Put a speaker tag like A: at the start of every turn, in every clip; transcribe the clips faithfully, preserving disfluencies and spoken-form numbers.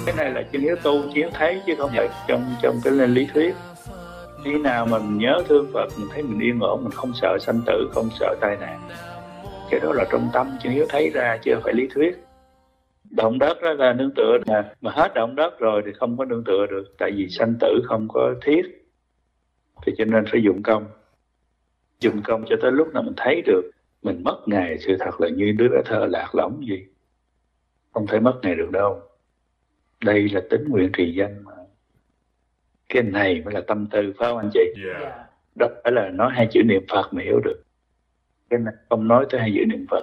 A: Cái này là chân yếu tu, chân yếu thấy chứ không phải trong trong cái lý thuyết. Khi nào mình nhớ thương Phật, mình thấy mình yên ổn, mình không sợ sanh tử, không sợ tai nạn. Cái đó là trong tâm chân yếu thấy ra chứ không phải lý thuyết. Động đất đó là nương tựa, mà, mà hết động đất rồi thì không có nương tựa được. Tại vì sanh tử không có thiết, thì cho nên phải dụng công. Dụng công cho tới lúc nào mình thấy được. Mình mất ngày, sự thật là như đứa bé thơ lạc lõng gì. Không thể mất ngày được đâu. Đây là tính nguyện trì danh mà. Cái này mới là tâm tư, phải không anh chị?
B: Yeah.
A: Đó phải là nói hai chữ niệm Phật mà hiểu được. Cái này không nói tới hai chữ niệm Phật.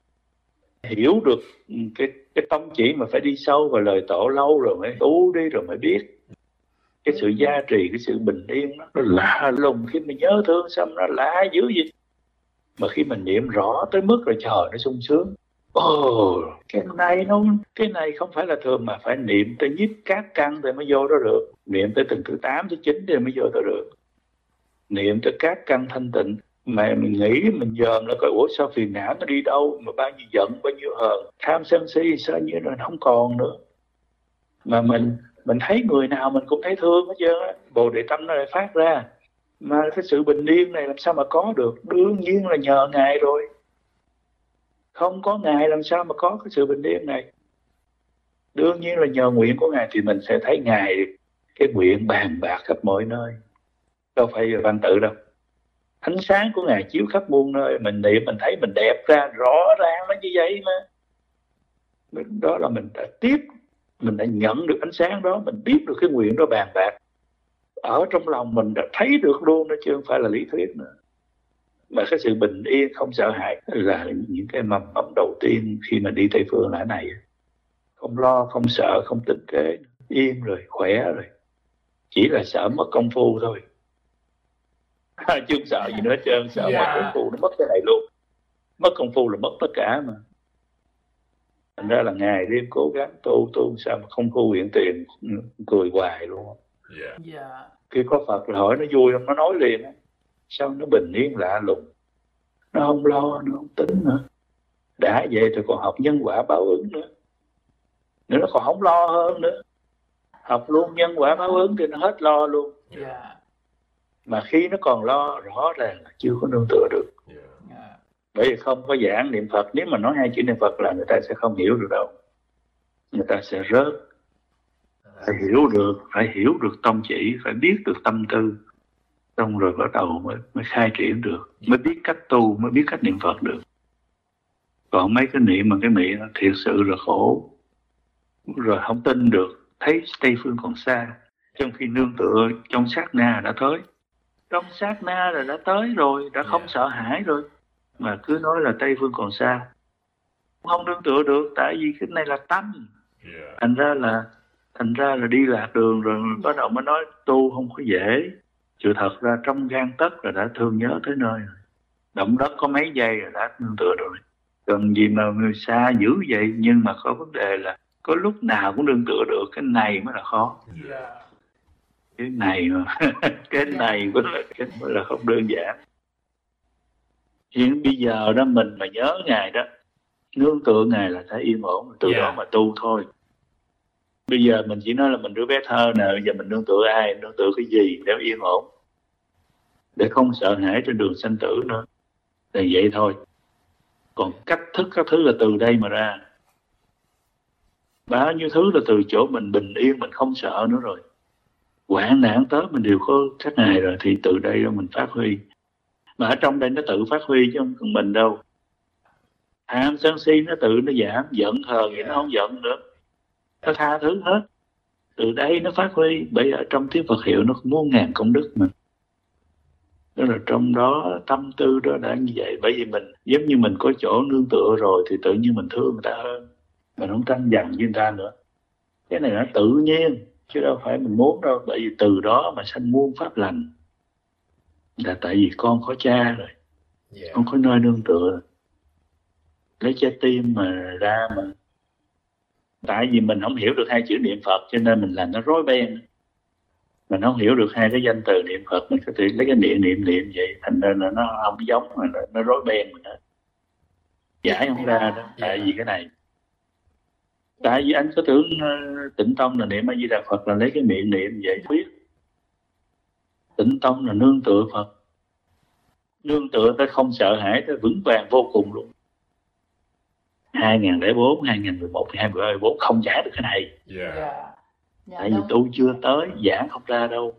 A: Hiểu được cái cái tông chỉ mà phải đi sâu vào lời tổ lâu rồi mới tu đi rồi mới biết. Cái sự gia trì, cái sự bình yên đó, nó lạ lùng. Khi mình nhớ thương xong nó lạ dữ gì. Mà khi mình niệm rõ tới mức rồi trời nó sung sướng. Ồ, oh, cái này nó cái này không phải là thường mà phải niệm tới nhiếp các căn thì mới vô đó được. Niệm tới từng thứ tám thứ chín thì mới vô đó được. Niệm tới các căn thanh tịnh mà mình nghĩ mình dòm nó coi ủa sao phiền não nó đi đâu, mà bao nhiêu giận bao nhiêu hờn tham sân si sao như nó không còn nữa. Mà mình mình thấy người nào mình cũng thấy thương hết trơn á, Bồ Đề tâm nó lại phát ra. Mà cái sự bình yên này làm sao mà có được? Đương nhiên là nhờ Ngài rồi. Không có Ngài làm sao mà có cái sự bình yên này? Đương nhiên là nhờ nguyện của Ngài thì mình sẽ thấy Ngài cái nguyện bàn bạc khắp mọi nơi. Đâu phải là văn tự đâu. Ánh sáng của Ngài chiếu khắp muôn nơi. Mình niệm mình thấy mình đẹp ra, rõ ràng nó như vậy mà. Đó là mình đã tiếp, mình đã nhận được ánh sáng đó, mình biết được cái nguyện đó bàn bạc. Ở trong lòng mình đã thấy được luôn đó, chứ không phải là lý thuyết nữa. Mà cái sự bình yên không sợ hãi là những cái mầm mống đầu tiên khi mà đi Tây Phương là này. Không lo, không sợ, không tính kế, yên rồi, khỏe rồi. Chỉ là sợ mất công phu thôi. Chứ không sợ gì nữa hết trơn, sợ yeah. mất công phu nó mất cái này luôn. Mất công phu là mất tất cả mà. Thành ra là ngày đêm cố gắng tu, tu sao mà không thu nguyện tiền, cười hoài luôn.
B: Yeah.
C: Yeah.
A: Khi có Phật là hỏi nó vui không, nó nói liền. Sao nó bình yên lạ lùng. Nó không lo, nó không tính nữa. Đã vậy thì còn học nhân quả báo ứng nữa. Nữa nó còn không lo hơn nữa. Học luôn nhân quả báo ứng thì nó hết lo luôn.
C: Yeah.
A: Mà khi nó còn lo, rõ ràng là chưa có nương tựa được.
B: Yeah.
C: Yeah.
A: Bởi vì không có giảng niệm Phật. Nếu mà nói hai chữ niệm Phật là người ta sẽ không hiểu được đâu. Người ta sẽ rớt. Phải hiểu được, phải hiểu được tông chỉ, phải biết được tâm tư. Xong rồi bắt đầu mới, mới khai triển được. Mới biết cách tu, mới biết cách niệm Phật được. Còn mấy cái niệm mà cái miệng thiệt sự là khổ. Rồi không tin được, thấy Tây Phương còn xa. Trong khi nương tựa trong sát na đã tới. Trong sát na là đã tới rồi, đã không sợ hãi rồi. Mà cứ nói là Tây Phương còn xa. Không nương tựa được, tại vì cái này là tâm. Thành ra là thành ra là đi lạc đường rồi bắt đầu mới nói tu không có dễ. Sự thật ra trong gan tấc là đã thương nhớ tới nơi rồi. Động đất có mấy giây là đã nương tựa rồi. Cần gì mà người xa dữ vậy, nhưng mà có vấn đề là có lúc nào cũng nương tựa được, cái này mới là khó.
C: Yeah.
A: Cái này mà cái này mới là, cái mới là không đơn giản. Hiện bây giờ đó mình mà nhớ Ngài đó, nương tựa Ngài là thấy yên ổn, từ yeah. đó mà tu thôi. Bây giờ mình chỉ nói là mình đứa bé thơ nè, bây giờ mình nương tựa ai, nương tựa cái gì để yên ổn, để không sợ hãi trên đường sanh tử nữa. Là vậy thôi. Còn cách thức các thứ là từ đây mà ra. Bao nhiêu thứ là từ chỗ mình bình yên, mình không sợ nữa rồi. Hoạn nạn tới mình đều có cách này rồi, thì từ đây đó mình phát huy. Mà ở trong đây nó tự phát huy chứ không cần mình đâu. Tham sân si nó tự nó giảm, giận hờn thì nó không giận nữa. Nó tha thứ hết. Từ đây nó phát huy. Bởi ở trong tiếng Phật hiệu nó muôn ngàn công đức mà. Đó là trong đó tâm tư đó đã như vậy. Bởi vì mình giống như mình có chỗ nương tựa rồi thì tự nhiên mình thương người ta hơn. Mình không tranh giành với người ta nữa. Cái này nó tự nhiên chứ đâu phải mình muốn đâu. Bởi vì từ đó mà sanh muôn pháp lành. Là tại vì con có cha rồi. Yeah. Con có nơi nương tựa. Lấy trái tim mà ra mà. Tại vì mình không hiểu được hai chữ niệm Phật cho nên mình làm nó rối beng. Mình không hiểu được hai cái danh từ niệm Phật, mình có thể lấy cái niệm niệm niệm vậy, thành ra là nó không giống, mà nó, nó rối beng mình hết. Giải không ra đó, tại vì cái này. Tại vì anh có tưởng uh, tịnh tông là niệm A Di Đà Phật là lấy cái miệng niệm vậy, biết tịnh tông là nương tựa Phật, nương tựa tới không sợ hãi, tới vững vàng vô cùng luôn. hai nghìn lẻ bốn, hai nghìn mười một, hai nghìn mười bốn không giải được cái này.
B: Yeah. Yeah.
A: Tại vì tu chưa tới, giảng không ra đâu,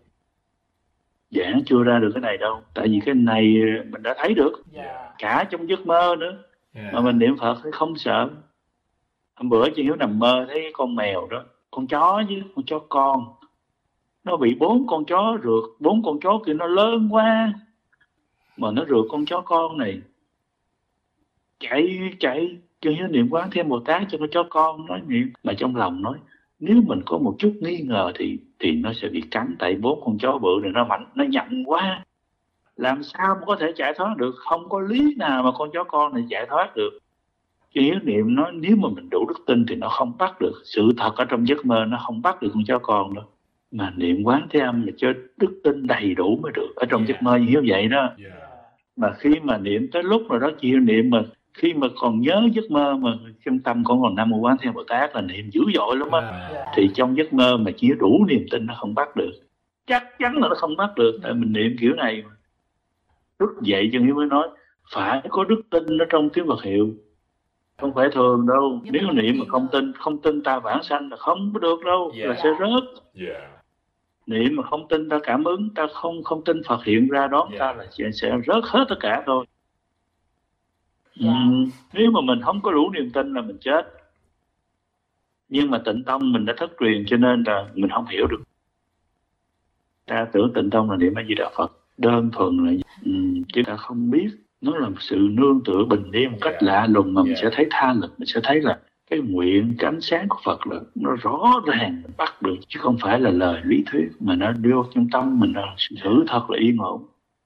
A: giảng chưa ra được cái này đâu. Tại vì cái này mình đã thấy được,
B: Yeah.
A: cả trong giấc mơ nữa. Yeah. Mà mình niệm Phật thì không sợ. Hôm bữa chị Hiếu nằm mơ thấy con mèo đó, con chó chứ, con chó con, nó bị bốn con chó rượt, bốn con chó kia nó lớn quá mà nó rượt con chó con này, chạy chạy cho Hiếu niệm Quán Thế Bồ Tát cho con chó con, nói niệm mà trong lòng nói nếu mình có một chút nghi ngờ thì thì nó sẽ bị cắn, tại bốn con chó bự này nó mạnh, nó nhặn quá, làm sao mà có thể chạy thoát được, không có lý nào mà con chó con này chạy thoát được. Cho Hiếu niệm nói nếu mà mình đủ đức tin thì nó không bắt được, sự thật ở trong giấc mơ nó không bắt được con chó con đâu, mà niệm Quán Thế Âm là cho đức tin đầy đủ mới được. Ở trong
B: Yeah.
A: giấc mơ như Hiếu vậy đó.
B: Yeah.
A: Mà khi mà niệm tới lúc rồi đó chị Hiếu niệm mà khi mà còn nhớ giấc mơ mà trong tâm con còn Nam Mô Quán Thế Bồ Tát là niệm dữ dội lắm á.
B: Yeah.
A: Thì trong giấc mơ mà chỉ đủ niềm tin nó không bắt được, chắc chắn là nó không bắt được, tại mình niệm kiểu này mà. Lúc dậy chân Hiếu mới nói phải có đức tin ở trong tiếng Phật hiệu, không phải thường đâu. Nếu niệm mà không tin, không tin ta vãng sanh là không có được đâu. Yeah. Là sẽ rớt. Yeah. Niệm mà không tin ta cảm ứng, ta không không tin Phật hiện ra đón. Yeah. Ta là sẽ, sẽ rớt hết tất cả thôi. Yeah. uhm, nếu mà mình không có đủ niềm tin là mình chết. Nhưng mà Tịnh Tông mình đã thất truyền cho nên là mình không hiểu được. Ta tưởng Tịnh Tông là niệm A Di Đà Phật đơn thuần là um, chứ ta không biết nó là một sự nương tựa bình yên một cách yeah. lạ lùng mà mình yeah. sẽ thấy tha lực, mình sẽ thấy là cái nguyện, cái ánh sáng của Phật là nó rõ ràng mình bắt được, chứ không phải là lời lý thuyết mà nó đưa trong tâm mình, là sự thật là yên ổn.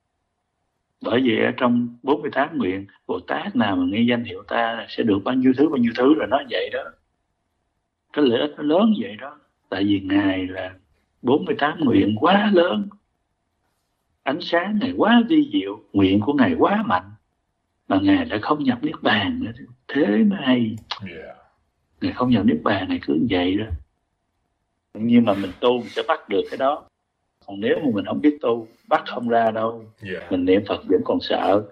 A: Bởi vì ở trong bốn mươi tám nguyện, Bồ Tát nào mà nghe danh hiệu ta sẽ được bao nhiêu thứ bao nhiêu thứ, là nó vậy đó. Cái lợi ích nó lớn vậy đó. Tại vì Ngài là bốn mươi tám nguyện quá lớn, ánh sáng Ngài quá vi diệu, nguyện của Ngài quá mạnh, mà Ngài đã không nhập Niết Bàn nữa. Thế mới hay. Yeah. Ngài không nhập Niết Bàn, Ngài cứ vậy đó. Nhưng mà mình tu mình sẽ bắt được cái đó. Còn nếu mà mình không biết tu, bắt không ra đâu. Yeah. Mình niệm Phật vẫn còn sợ.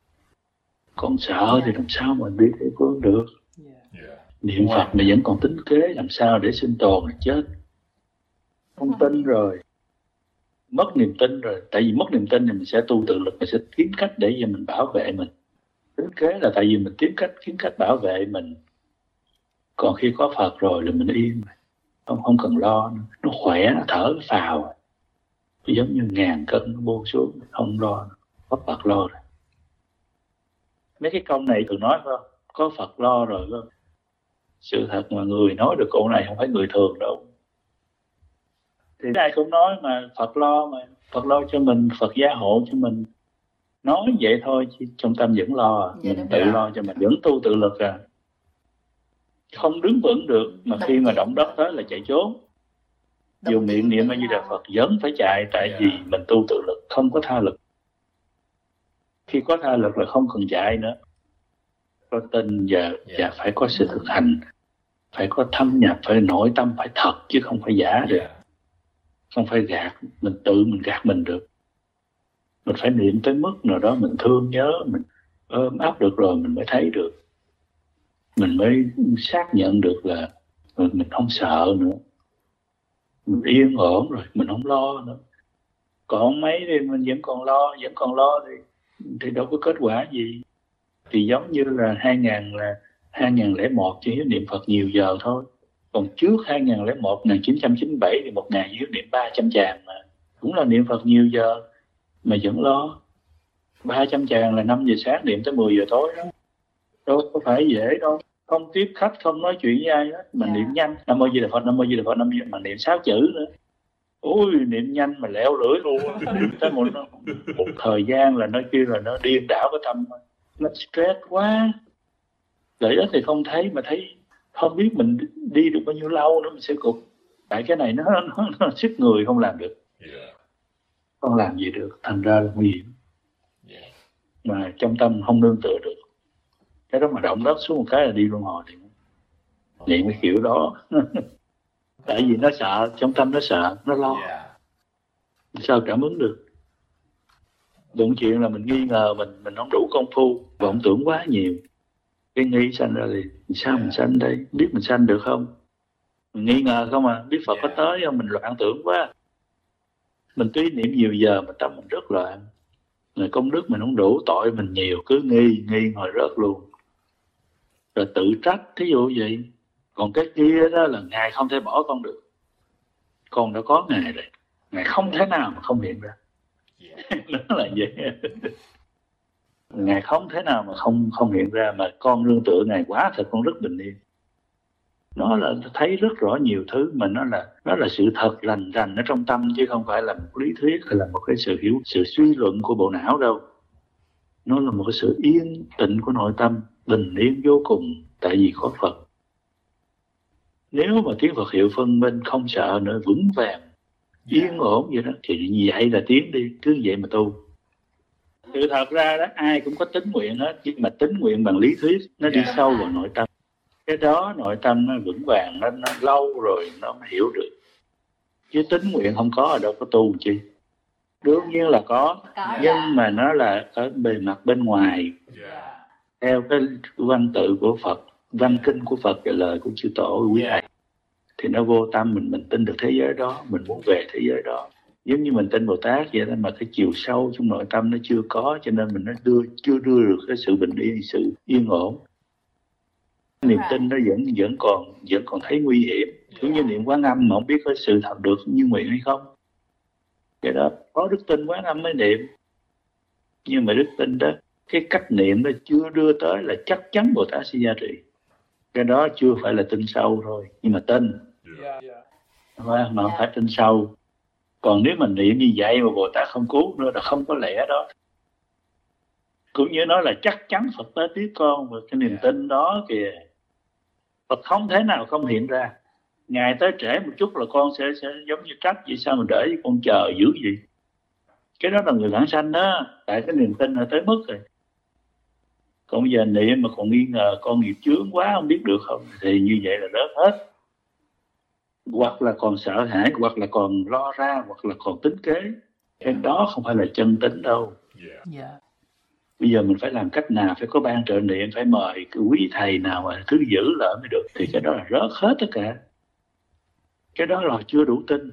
A: Còn sợ yeah. thì làm sao mình biết thế có được. Yeah. Niệm wow. Phật mà vẫn còn tính kế, làm sao để sinh tồn là chết. Không tin rồi, mất niềm tin rồi. Tại vì mất niềm tin thì mình sẽ tu tự lực, mình sẽ kiếm cách để cho mình bảo vệ mình. Tính kế là tại vì mình tìm cách kiếm cách bảo vệ mình. Còn khi có Phật rồi là mình yên, không không cần lo nữa. Nó khỏe, nó thở nó phào, nó giống như ngàn cân nó buông xuống, không lo nữa. Có Phật lo rồi. Mấy cái câu này thường nói phải không? Có Phật lo rồi phải không? Sự thật mà người nói được câu này không phải người thường đâu. Thì ai cũng nói mà Phật lo, mà Phật lo cho mình, Phật gia hộ cho mình. Nói vậy thôi chứ trong tâm vẫn lo, dạ, mình tự rồi. Lo cho mình, vẫn tu tự lực à. Không đứng vững được, mà đúng khi mà động đất tới là chạy trốn. Dù miệng niệm A Di Đà Phật vẫn phải chạy, tại yeah. vì mình tu tự lực, không có tha lực. Khi có tha lực là không cần chạy nữa. Có tin và, yeah. và phải có sự thực hành, phải có thâm nhập, phải nội tâm, phải thật chứ không phải giả được. Yeah. Không phải gạt, mình tự mình gạt mình được. Mình phải niệm tới mức nào đó mình thương nhớ, mình ôm áp được rồi mình mới thấy được. Mình mới xác nhận được là mình không sợ nữa. Mình yên ổn rồi, mình không lo nữa. Còn mấy thì mình vẫn còn lo, vẫn còn lo thì, thì đâu có kết quả gì. Thì giống như là hai nghìn là hai nghìn lẻ một chỉ hiếu niệm Phật nhiều giờ thôi. Còn trước hai nghìn lẻ một, một nghìn chín trăm chín mươi bảy thì một ngày hiếu niệm ba trăm tràng mà. Cũng là niệm Phật nhiều giờ mà vẫn lo. ba trăm tràng là năm giờ sáng niệm tới mười giờ tối đó. Đâu có phải dễ đâu. Không tiếp khách, không nói chuyện với ai hết. Mà yeah. niệm nhanh. Nam Mô Di Đà Phật, Nam Mô Di Đà Phật, Nam Mô Di Đà Phật. Mà niệm sáu chữ nữa. Ôi, niệm nhanh mà leo lưỡi luôn. Niệm tới một, một thời gian là nó kêu là nó điên đảo cái tâm. Nó stress quá. Lợi ích thì không thấy, mà thấy không biết mình đi được bao nhiêu lâu nữa mình sẽ cục. Tại cái này nó, nó, nó sức người không làm được. Yeah. Không làm gì được, thành ra là nguy hiểm. Yeah. Mà trong tâm không nương tựa được. Cái đó mà động đất xuống một cái là đi luân hồi thì niệm cái kiểu đó. Tại vì nó sợ, trong tâm nó sợ, nó lo. Sao cảm ứng được? Đụng chuyện là mình nghi ngờ mình mình không đủ công phu, vọng tưởng quá nhiều, cái nghi sanh ra liền. Sao mình sanh đây? Biết mình sanh được không? Mình nghi ngờ không à? Biết Phật có tới không? Mình loạn tưởng quá. Mình tuy niệm nhiều giờ mà tâm mình rất loạn. Rồi công đức mình không đủ, tội mình nhiều, cứ nghi, nghi ngồi rớt luôn. Rồi tự trách, thí dụ vậy. Còn cái kia đó là Ngài không thể bỏ con được. Con đã có Ngài rồi, Ngài không thể nào mà không hiện ra. Nó là vậy. Ngài không thể nào mà không không hiện ra, mà con nương tựa Ngài quá thật, con rất bình yên. Nó là thấy rất rõ nhiều thứ, mà nó là nó là sự thật lành rành ở trong tâm, chứ không phải là một lý thuyết hay là một cái sự hiểu, sự suy luận của bộ não đâu. Nó là một cái sự yên tĩnh của nội tâm, bình yên vô cùng, tại vì có Phật. Nếu mà tiếng Phật hiệu phân minh, không sợ nữa, vững vàng, yên ổn vậy đó, thì như vậy là tiến đi, cứ vậy mà tu. Sự thật ra đó, ai cũng có tính nguyện hết, nhưng mà tính nguyện bằng lý thuyết, nó đi sâu vào nội tâm. Cái đó nội tâm nó vững vàng, nó, nó lâu rồi nó mới hiểu được. Chứ tính nguyện không có, ở đâu có tu chi. Đương nhiên là có, nhưng mà nó là ở bề mặt bên ngoài. Theo cái văn tự của Phật, văn kinh của Phật và lời của chư tổ quý thầy, thì nó vô tâm mình, mình tin được thế giới đó, mình muốn về thế giới đó. Giống như mình tin Bồ Tát vậy đó, mà cái chiều sâu trong nội tâm nó chưa có, cho nên mình nó đưa chưa đưa được cái sự bình yên, sự yên ổn. Niềm tin nó vẫn vẫn còn vẫn còn thấy nguy hiểm. Cũng như niệm Quán Âm mà không biết có sự thật được như nguyện hay không. Cái đó có đức tin Quán Âm mới niệm. Nhưng mà đức tin đó, cái cách niệm đó chưa đưa tới là chắc chắn Bồ Tát sẽ gia trì. Cái đó chưa phải là tin sâu thôi, nhưng mà tin. Mà không phải tin sâu. Còn nếu mình niệm như vậy mà Bồ Tát không cứu nữa là không có lẽ đó. Cũng như nói là chắc chắn Phật tới tiếp con, và cái niềm tin đó kìa, Phật không thể nào không hiện ra. Ngài tới trễ một chút là con sẽ sẽ giống như trách, vậy sao mà để con chờ dữ gì? Cái đó là người vãng sanh đó, tại cái niềm tin là tới mức rồi. Còn bây giờ niệm mà còn nghi ngờ con nghiệp chướng quá không biết được không, thì như vậy là rớt hết. Hoặc là còn sợ hãi, hoặc là còn lo ra, hoặc là còn tính kế. Cái đó không phải là chân tính đâu. Yeah. Bây giờ mình phải làm cách nào, phải có ban trợ niệm, phải mời cái quý thầy nào mà thứ giữ lại mới được, thì cái đó là rớt hết tất cả. Cái đó là chưa đủ tin,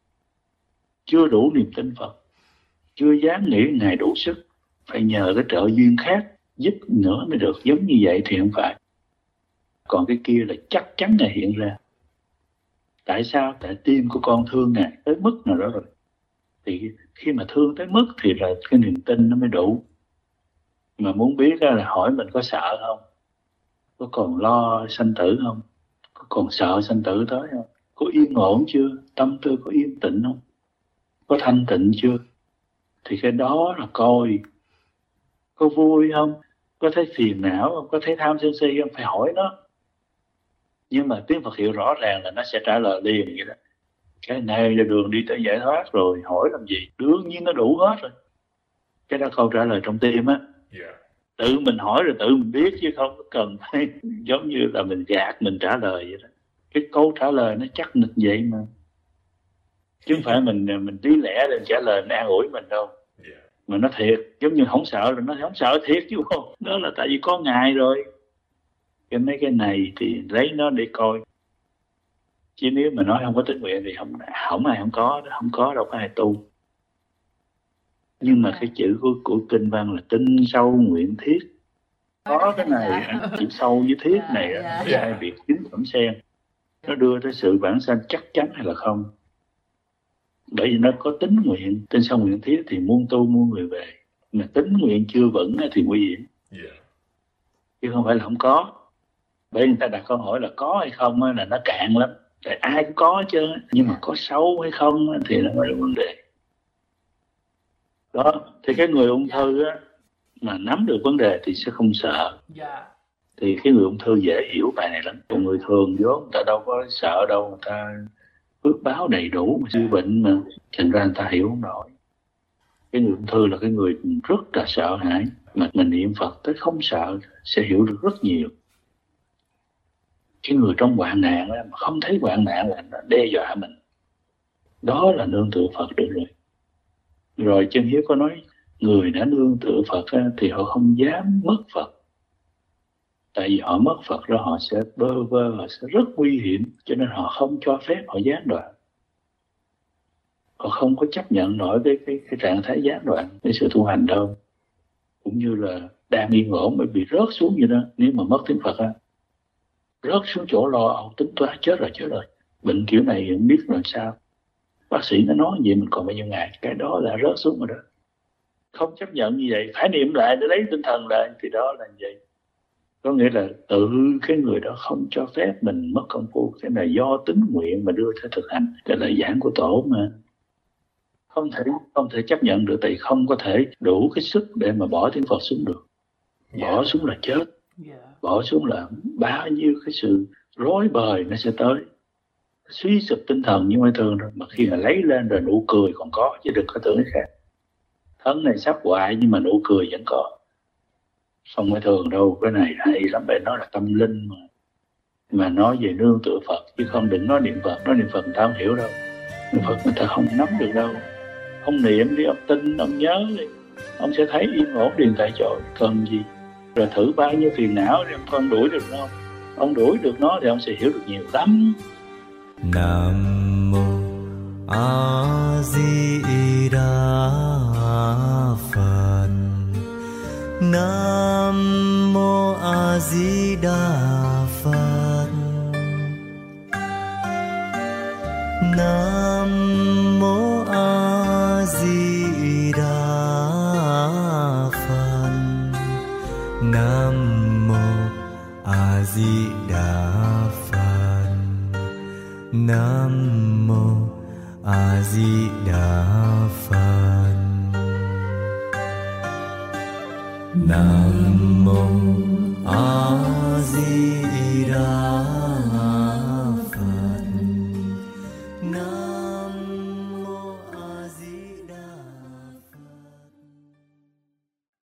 A: chưa đủ niềm tin Phật, chưa dám nghĩ Ngài đủ sức, phải nhờ cái trợ duyên khác giúp nữa mới được. Giống như vậy thì không phải. Còn cái kia là chắc chắn Ngài hiện ra. Tại sao? Tại tim của con thương Ngài tới mức nào đó rồi. Thì khi mà thương tới mức thì là cái niềm tin nó mới đủ. Mà muốn biết là hỏi mình có sợ không? Có còn lo sanh tử không? Có còn sợ sanh tử tới không? Có yên ổn chưa? Tâm tư có yên tĩnh không? Có thanh tịnh chưa? Thì cái đó là coi. Có vui không? Có thấy phiền não không? Có thấy tham sân si không? Phải hỏi nó. Nhưng mà tiếng Phật hiệu rõ ràng là nó sẽ trả lời liền vậy đó. Cái này là đường đi tới giải thoát rồi, hỏi làm gì? Đương nhiên nó đủ hết rồi. Cái đó câu trả lời trong tim á. Yeah. Tự mình hỏi rồi tự mình biết, chứ không cần phải giống như là mình gạt mình trả lời vậy đó. Cái câu trả lời nó chắc nịch vậy mà. Chứ không phải mình mình lý lẽ để trả lời nó an ủi mình đâu. Yeah. Mà nó thiệt, giống như không sợ rồi, nó không sợ thiệt chứ không. Đó là tại vì có Ngài rồi. Cái mấy cái này thì lấy nó để coi. Chứ nếu mà nói không có tín nguyện thì không không ai không có, không có đâu có ai tu. Nhưng mà cái chữ của, của kinh văn là tinh sâu nguyện thiết. Có cái này, chữ sâu với thiết này là hai việc chính phẩm sen. Nó đưa tới sự bản sanh chắc chắn hay là không. Bởi vì nó có tính nguyện, tinh sâu nguyện thiết thì muôn tu muôn người về. Mà tính nguyện chưa vững thì nguy hiểm. Chứ không phải là không có. Bởi vì người ta đặt câu hỏi là có hay không là nó cạn lắm. Tại ai cũng có chứ. Nhưng mà có sâu hay không thì nó mới là vấn đề. Đó, thì cái người ung thư á, mà nắm được vấn đề thì sẽ không sợ. Thì cái người ung thư dễ hiểu bài này lắm. Còn người thường vốn người ta đâu có sợ đâu, người ta phước báo đầy đủ mà siêu bệnh mà. Thành ra người ta hiểu không nổi. Cái người ung thư là cái người rất là sợ hãi. Mà mình niệm Phật tới không sợ sẽ hiểu được rất nhiều. Cái người trong hoạn nạn đó, mà không thấy hoạn nạn là nó đe dọa mình, đó là nương tựa Phật được rồi. Rồi Chân Hiếu có nói người đã nương tựa Phật á, thì họ không dám mất Phật. Tại vì họ mất Phật rồi họ sẽ bơ vơ, họ sẽ rất nguy hiểm, cho nên họ không cho phép họ gián đoạn. Họ không có chấp nhận nổi cái, cái, cái trạng thái gián đoạn, cái sự tu hành đâu. Cũng như là đang yên ổn mới bị rớt xuống vậy đó. Nếu mà mất tiếng Phật á, rớt xuống chỗ lo âu tính toán chết rồi chết rồi. Bệnh kiểu này không biết làm sao. Bác sĩ nó nói vậy mình còn bao nhiêu ngày, cái đó là rớt xuống rồi đó. Không chấp nhận như vậy, phải niệm lại để lấy tinh thần lại, thì đó là như vậy. Có nghĩa là tự cái người đó không cho phép mình mất công phu. Cái này do tính nguyện mà đưa ra thực hành. Cái lời giảng của Tổ mà không thể không thể chấp nhận được, tại không có thể đủ cái sức để mà bỏ tiếng Phật xuống được. Bỏ xuống là chết, bỏ xuống là bao nhiêu cái sự rối bời nó sẽ tới, suy sụp tinh thần như mai thường rồi. Mà khi mà lấy lên rồi nụ cười còn có, chứ đừng có tưởng cái khác. Thân này sắp hoại nhưng mà nụ cười vẫn có. Không mai thường đâu, cái này hay lắm, bạn nói là tâm linh mà. Mà nói về nương tựa Phật, chứ không đừng nói niệm Phật. Nói niệm Phật người ta không hiểu đâu. Niệm Phật người ta không nắm được đâu. Ông niệm đi, ông tin, ông nhớ đi, ông sẽ thấy yên ổn liền tại chỗ, cần gì. Rồi thử bao nhiêu phiền não để ông đuổi được nó. Ông đuổi được nó thì ông sẽ hiểu được nhiều lắm.
B: Nam mô A Di Đà Phật. Nam mô A Di Đà Phật. Nam mô A Di Đà Phật. Nam mô A Di Đà Phật. Nam mô A Di Đà Phật. Nam mô A Di Đà